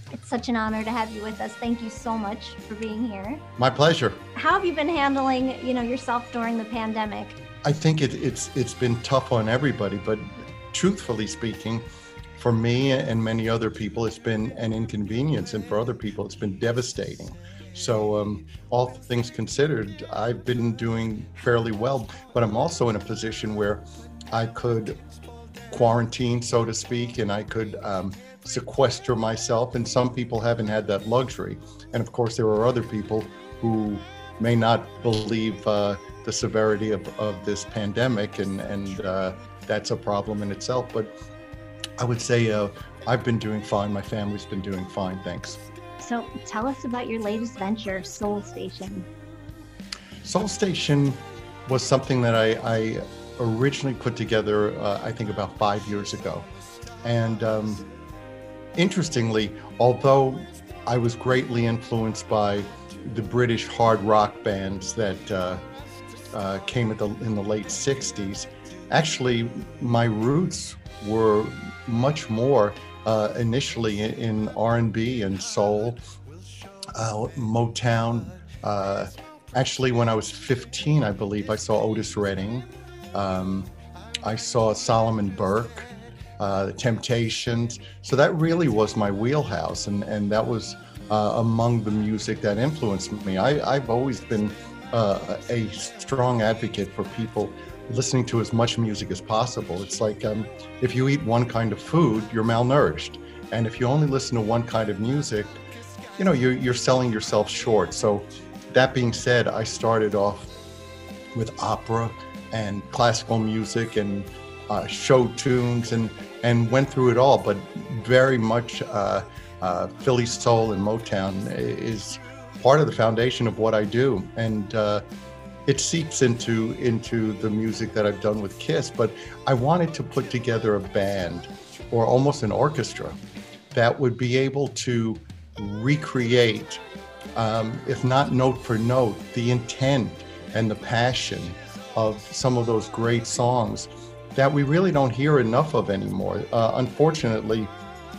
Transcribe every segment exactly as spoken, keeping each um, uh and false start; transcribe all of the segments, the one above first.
It's such an honor to have you with us. Thank you so much for being here. My pleasure. How have you been handling, you know, yourself during the pandemic? I think it, it's it's been tough on everybody, but truthfully speaking, for me and many other people, it's been an inconvenience, and for other people, it's been devastating. So, um, all things considered, I've been doing fairly well, but I'm also in a position where I could quarantine, so to speak, and I could um, sequester myself. And some people haven't had that luxury. And of course, there are other people who may not believe uh, the severity of, of this pandemic, and, and uh, that's a problem in itself. But I would say uh, I've been doing fine. My family's been doing fine, thanks. So tell us about your latest venture, Soul Station. Soul Station was something that I, I originally put together, uh, I think about five years ago. And um, interestingly, although I was greatly influenced by the British hard rock bands that uh, uh, came at the, in the late sixties, actually my roots were much more uh, initially in, in R and B and soul, uh, Motown. Uh, actually, when I was fifteen, I believe, I saw Otis Redding. Um, I saw Solomon Burke, uh, The Temptations. So that really was my wheelhouse, and, and that was uh, among the music that influenced me. I, I've always been uh, a strong advocate for people listening to as much music as possible. It's like um, if you eat one kind of food, you're malnourished. And if you only listen to one kind of music, you know, you're, you're selling yourself short. So that being said, I started off with opera and classical music and uh, show tunes and, and went through it all, but very much uh, uh, Philly soul and Motown is part of the foundation of what I do. And uh, it seeps into into the music that I've done with Kiss, but I wanted to put together a band or almost an orchestra that would be able to recreate, um, if not note for note, the intent and the passion of some of those great songs that we really don't hear enough of anymore. Uh, unfortunately,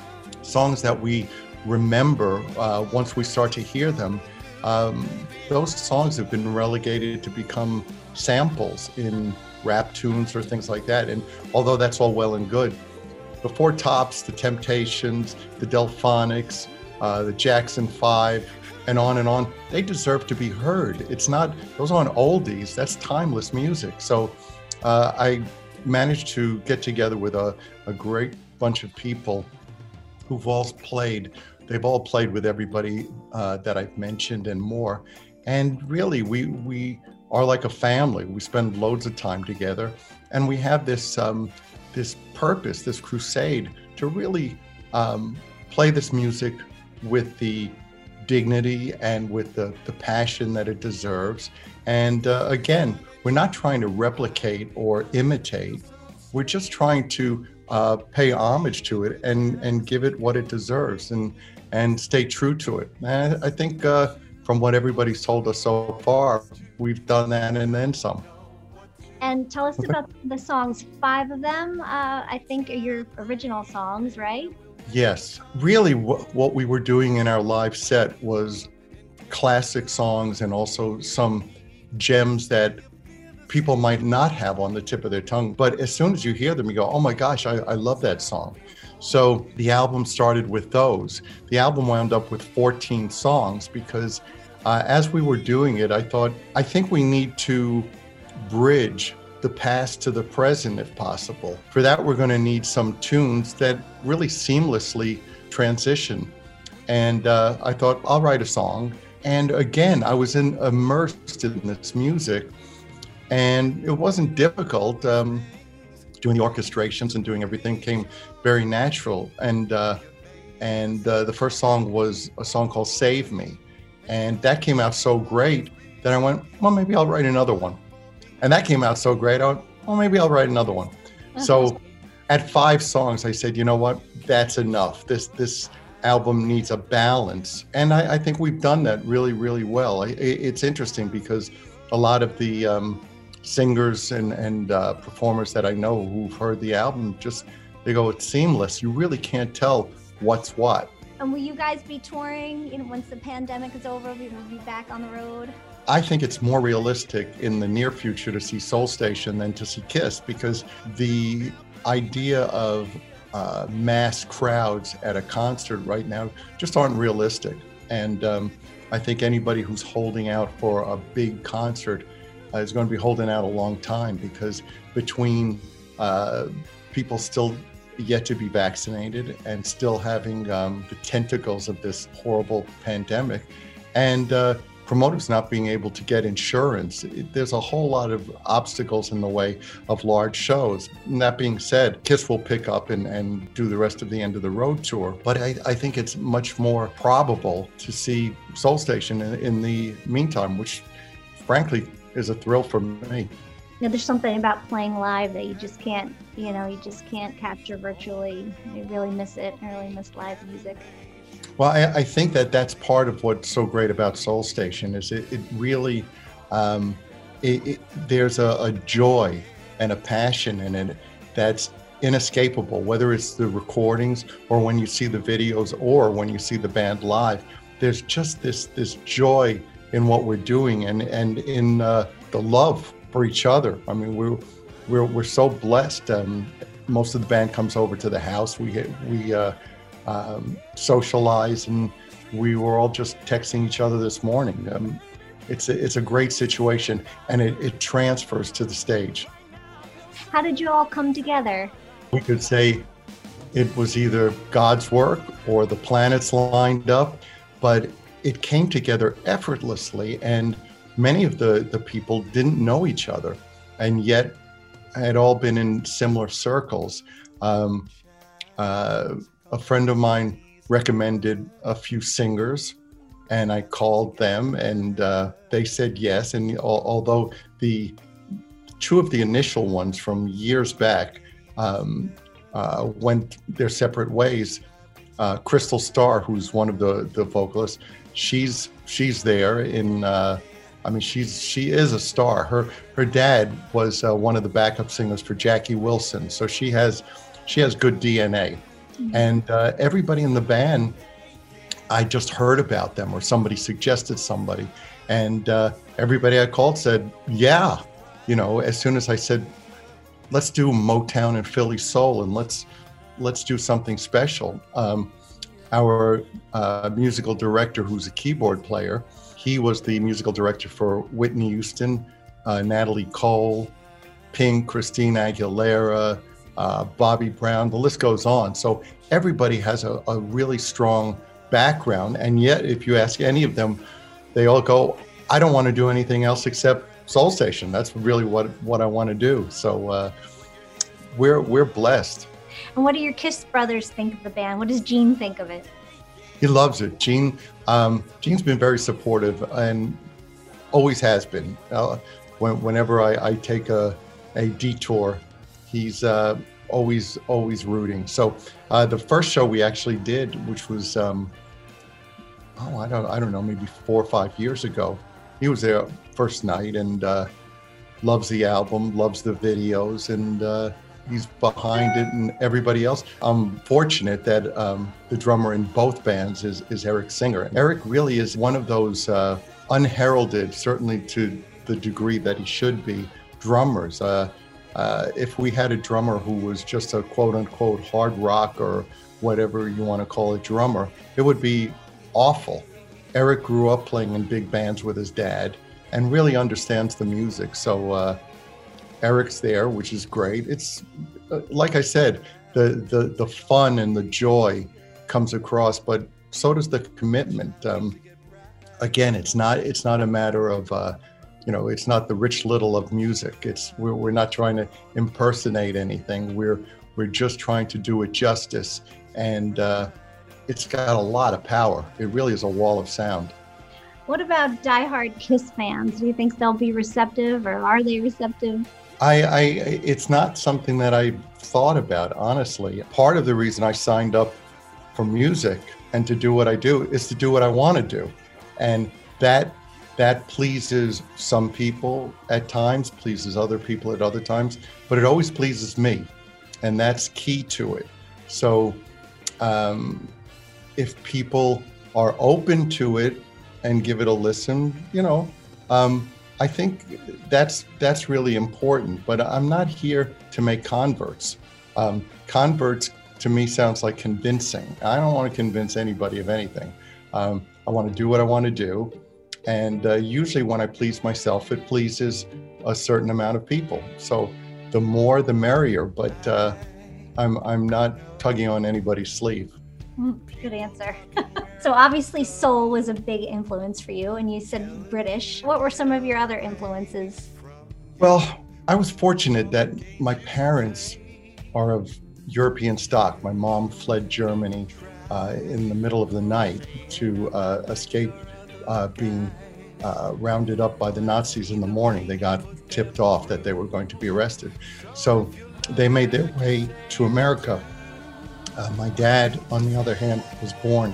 songs that we remember uh, once we start to hear them, um, those songs have been relegated to become samples in rap tunes or things like that. And although that's all well and good, the Four Tops, the Temptations, the Delphonics, uh, the Jackson Five, and on and on, they deserve to be heard. It's not, those aren't oldies, that's timeless music. So uh, I managed to get together with a, a great bunch of people who've all played, they've all played with everybody uh, that I've mentioned and more. And really, we we are like a family. We spend loads of time together, and we have this um, this purpose, this crusade to really um, play this music with the dignity and with the, the passion that it deserves. And uh, again, we're not trying to replicate or imitate. We're just trying to uh, pay homage to it and, and give it what it deserves and, and stay true to it. And I think uh, from what everybody's told us so far, we've done that and then some. And tell us Okay. about the songs. Five of them, uh, I think, are your original songs, right? Yes, really what, what we were doing in our live set was classic songs and also some gems that people might not have on the tip of their tongue. But as soon as you hear them, you go, oh my gosh, I, I love that song. So the album started with those. The album wound up with fourteen songs because uh, as we were doing it, I thought, I think we need to bridge the past to the present if possible. For that, we're going to need some tunes that really seamlessly transition. And uh, I thought, I'll write a song. And again, I was in, immersed in this music, and it wasn't difficult. Um, doing the orchestrations and doing everything came very natural. And uh, and uh, the first song was a song called Save Me. And that came out so great that I went, well, maybe I'll write another one. And that came out so great, I went, well, maybe I'll write another one. Uh-huh. So at five songs, I said, you know what, that's enough. This this album needs a balance. And I, I think we've done that really, really well. I, it's interesting because a lot of the um, singers and, and uh, performers that I know who've heard the album, just, they go, it's seamless. You really can't tell what's what. And will you guys be touring, you know, once the pandemic is over, we will be back on the road? I think it's more realistic in the near future to see Soul Station than to see Kiss, because the idea of uh, mass crowds at a concert right now just aren't realistic. And um, I think anybody who's holding out for a big concert uh, is going to be holding out a long time, because between uh, people still yet to be vaccinated and still having um, the tentacles of this horrible pandemic, and uh, promoters not being able to get insurance, it, there's a whole lot of obstacles in the way of large shows. And that being said, Kiss will pick up and, and do the rest of the end of the road tour. But I, I think it's much more probable to see Soul Station in, in the meantime, which frankly is a thrill for me. You know, there's something about playing live that you just can't, you know, you just can't capture virtually. I really miss it. I really miss live music. Well, I, I think that that's part of what's so great about Soul Station is it, it really, um, it, it, there's a, a joy and a passion in it that's inescapable, whether it's the recordings or when you see the videos or when you see the band live. There's just this this joy in what we're doing and, and in uh, the love for each other. I mean, we're we're we're so blessed. Um, most of the band comes over to the house. We we uh, um, socialize, and we were all just texting each other this morning. Um, it's a, it's a great situation, and it, it transfers to the stage. How did you all come together? We could say it was either God's work or the planets lined up, but it came together effortlessly, and many of the, the people didn't know each other, and yet had all been in similar circles. Um, uh, a friend of mine recommended a few singers, and I called them, and uh, they said yes. And al- although the two of the initial ones from years back um, uh, went their separate ways, uh, Crystal Starr, who's one of the, the vocalists, she's she's there in. Uh, I mean, she's she is a star. Her her dad was uh, one of the backup singers for Jackie Wilson, so she has she has good D N A. Mm-hmm. And uh, everybody in the band, I just heard about them, or somebody suggested somebody, and uh, everybody I called said, "Yeah," you know. As soon as I said, "Let's do Motown and Philly soul, and let's let's do something special." Um, our uh, musical director, who's a keyboard player, he was the musical director for Whitney Houston, uh, Natalie Cole, Pink, Christina Aguilera, uh, Bobby Brown, the list goes on. So everybody has a, a really strong background. And yet, if you ask any of them, they all go, I don't want to do anything else except Soul Station. That's really what, what I want to do. So uh, we're, we're blessed. And what do your Kiss brothers think of the band? What does Gene think of it? He loves it. Gene, um, Gene's been very supportive and always has been. Uh, when, whenever I, I take a, a detour, he's uh, always always rooting. So uh, the first show we actually did, which was um, oh I don't I don't know maybe four or five years ago, he was there first night and uh, loves the album, loves the videos, and. Uh, He's behind it, and everybody else. I'm fortunate that um, the drummer in both bands is, is Eric Singer. Eric really is one of those uh, unheralded, certainly to the degree that he should be, drummers. Uh, uh, if we had a drummer who was just a quote unquote hard rock or whatever you want to call a drummer, it would be awful. Eric grew up playing in big bands with his dad and really understands the music. So. Uh, Eric's there, which is great. It's uh, like I said, the, the the fun and the joy comes across, but so does the commitment. Um, again, it's not it's not a matter of uh, you know, it's not the Rich Little of music. It's we're we're not trying to impersonate anything. We're we're just trying to do it justice, and uh, it's got a lot of power. It really is a wall of sound. What about diehard Kiss fans? Do you think they'll be receptive, or are they receptive? I, I, it's not something that I thought about, honestly. Part of the reason I signed up for music and to do what I do is to do what I want to do. And that, that pleases some people at times, pleases other people at other times, but it always pleases me. And that's key to it. So um, if people are open to it and give it a listen, you know, um, I think that's that's really important. But I'm not here to make converts. Um, converts to me sounds like convincing. I don't want to convince anybody of anything. Um, I want to do what I want to do. And uh, usually when I please myself, it pleases a certain amount of people. So the more, the merrier. But uh, I'm, I'm not tugging on anybody's sleeve. Mm, good answer. So obviously soul was a big influence for you, and you said British. What were some of your other influences? Well, I was fortunate that my parents are of European stock. My mom fled Germany uh, in the middle of the night to uh, escape uh, being uh, rounded up by the Nazis in the morning. They got tipped off that they were going to be arrested. So they made their way to America. Uh, my dad, on the other hand, was born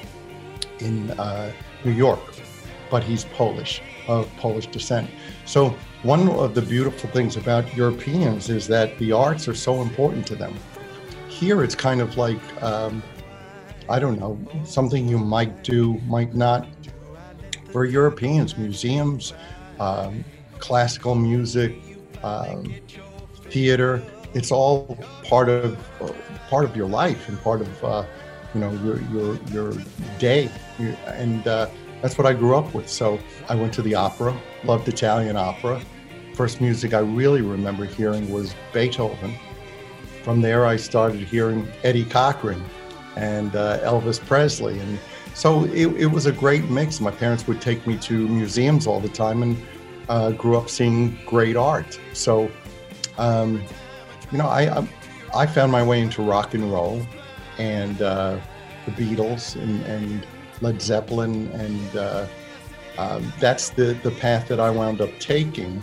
in uh, New York, but he's Polish, of Polish descent. So one of the beautiful things about Europeans is that the arts are so important to them. Here it's kind of like, um, I don't know, something you might do, might not. For Europeans, museums, um, classical music, um, theater, it's all part of uh, part of your life and part of uh, you know your your your day, and uh, that's what I grew up with. So I went to the opera, loved Italian opera. First music I really remember hearing was Beethoven. From there, I started hearing Eddie Cochran and uh, Elvis Presley, and so it, it was a great mix. My parents would take me to museums all the time, and uh, grew up seeing great art. So. Um, You know, I, I I found my way into rock and roll, and uh, the Beatles and, and Led Zeppelin, and uh, um, that's the, the path that I wound up taking.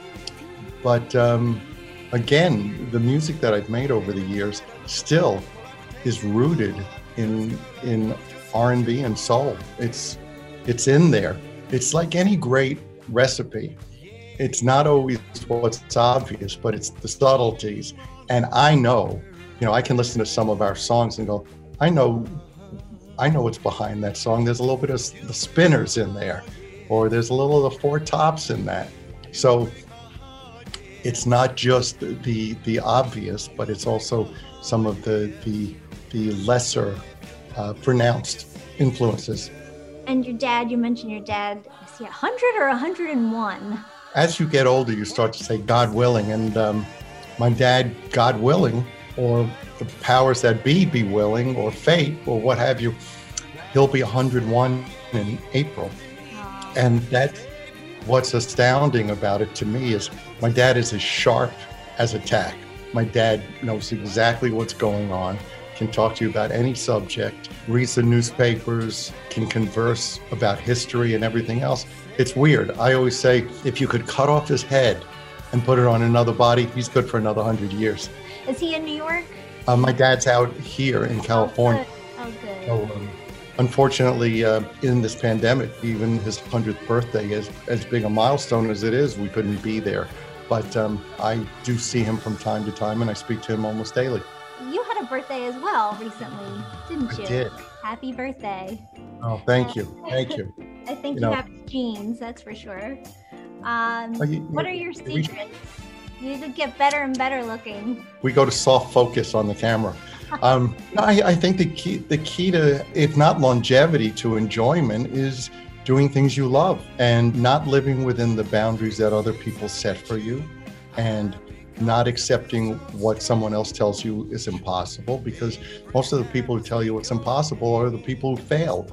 But um, again, the music that I've made over the years still is rooted in in R and B and soul. It's it's in there. It's like any great recipe. It's not always what's obvious, but it's the subtleties. And I know, you know, I can listen to some of our songs and go, I know, I know what's behind that song. There's a little bit of the Spinners in there, or there's a little of the Four Tops in that. So it's not just the the obvious, but it's also some of the the the lesser uh, pronounced influences. And your dad, you mentioned your dad, is he one hundred or one hundred and one? As you get older, you start to say, God willing. And um, my dad, God willing, or the powers that be be willing, or fate, or what have you, he'll be one hundred and one in April. Aww. And that's what's astounding about it to me is my dad is as sharp as a tack. My dad knows exactly what's going on, can talk to you about any subject, reads the newspapers, can converse about history and everything else. It's weird. I always say, if you could cut off his head and put it on another body, he's good for another hundred years. Is he in New York? Uh, my dad's out here in California. Oh, good. So, um, unfortunately, uh, in this pandemic, even his hundredth birthday, is as big a milestone as it is, we couldn't be there. But um, I do see him from time to time, and I speak to him almost daily. You had a birthday as well recently, didn't you? I did. Happy birthday. Oh, thank you. Thank you. I think You you, know- have genes, that's for sure. Um, Oh, you- what are your we- secrets? You need to get better and better looking. We go to soft focus on the camera. Um, no, I, I think the key, the key to, if not longevity, to enjoyment is doing things you love and not living within the boundaries that other people set for you, and not accepting what someone else tells you is impossible, because most of the people who tell you it's impossible are the people who failed.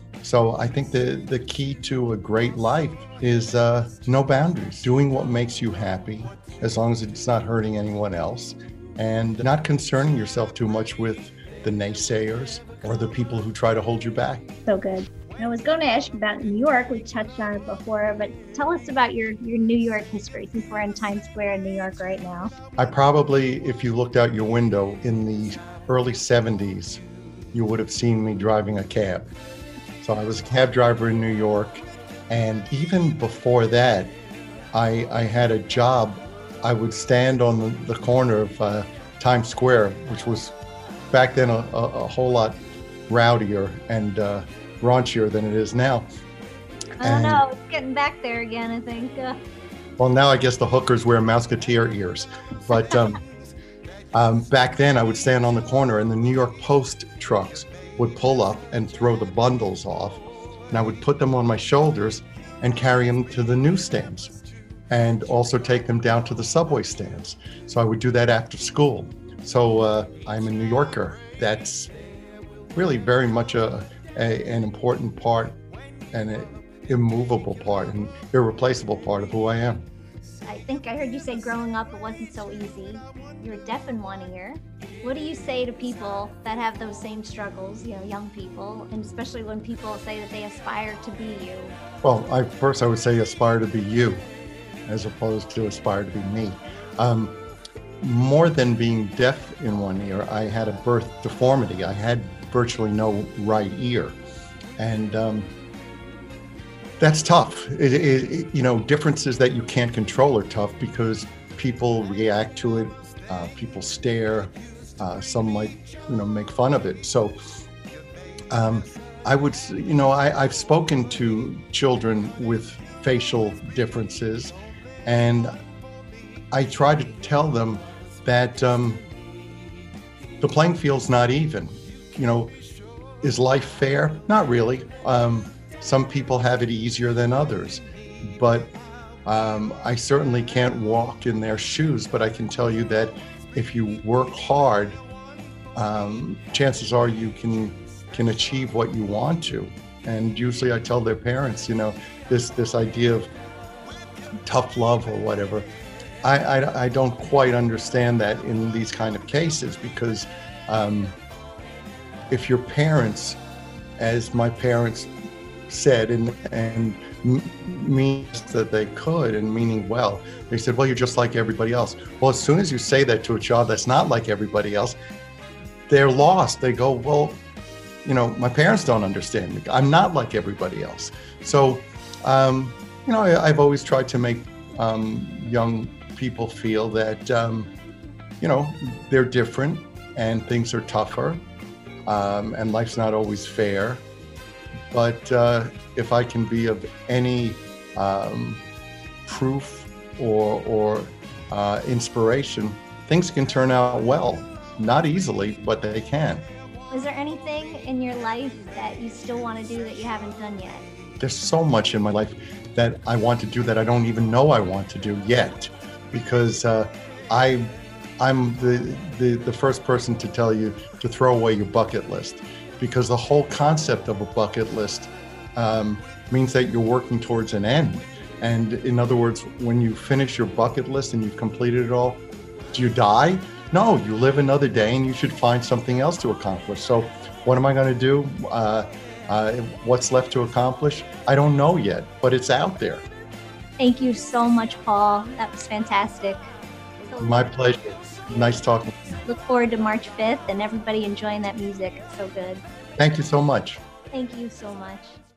So I think the, the key to a great life is uh, no boundaries, doing what makes you happy, as long as it's not hurting anyone else, and not concerning yourself too much with the naysayers or the people who try to hold you back. So good. I was going to ask you about New York. We touched on it before, but tell us about your, your New York history, since we're in Times Square in New York right now. I probably, if you looked out your window in the early seventies, you would have seen me driving a cab. So I was a cab driver in New York. And even before that, I, I had a job. I would stand on the, the corner of uh, Times Square, which was back then a, a, a whole lot rowdier and uh, raunchier than it is now. I don't know. It's getting back there again, I think. Uh, well, now I guess the hookers wear Mouseketeer ears. But um, um, back then, I would stand on the corner and the New York Post trucks would pull up and throw the bundles off. And I would put them on my shoulders and carry them to the newsstands and also take them down to the subway stands. So I would do that after school. So uh, I'm a New Yorker. That's really very much a, a an important part and an immovable part and irreplaceable part of who I am. I think I heard you say growing up it wasn't so easy. You're deaf in one ear. What do you say to people that have those same struggles, you know, young people, and especially when people say that they aspire to be you? Well, I, first I would say aspire to be you as opposed to aspire to be me. Um, more than being deaf in one ear, I had a birth deformity. I had virtually no right ear. And um, that's tough. It, it, it, you know, differences that you can't control are tough because people react to it, uh, people stare, uh, some might, you know, make fun of it. So um, I would, you know, I, I've spoken to children with facial differences, and I try to tell them that um, the playing field's not even. You know, is life fair? Not really. Um, some people have it easier than others, but um, I certainly can't walk in their shoes, but I can tell you that if you work hard, um, chances are you can can achieve what you want to. And usually I tell their parents, you know, this this idea of tough love or whatever, I, I, I don't quite understand that in these kind of cases, because um, if your parents, as my parents said, and, and means that they could, and meaning well, they said, well, you're just like everybody else. Well, as soon as you say that to a child that's not like everybody else, they're lost. They go, well, you know, my parents don't understand me. I'm not like everybody else. So, um, you know, I, I've always tried to make um, young people feel that, um, you know, they're different and things are tougher, um, and life's not always fair. But uh, if I can be of any um, proof or, or uh, inspiration, things can turn out well. Not easily, but they can. Is there anything in your life that you still want to do that you haven't done yet? There's so much in my life that I want to do that I don't even know I want to do yet, because uh, I, I'm the, the, the first person to tell you to throw away your bucket list, because the whole concept of a bucket list um, means that you're working towards an end. And in other words, when you finish your bucket list and you've completed it all, do you die? No, you live another day and you should find something else to accomplish. So what am I going to do? Uh, uh, what's left to accomplish? I don't know yet, but it's out there. Thank you so much, Paul. That was fantastic. So My pleasure. Nice talking. Look forward to March fifth and everybody enjoying that music. It's so good. Thank you so much. Thank you so much.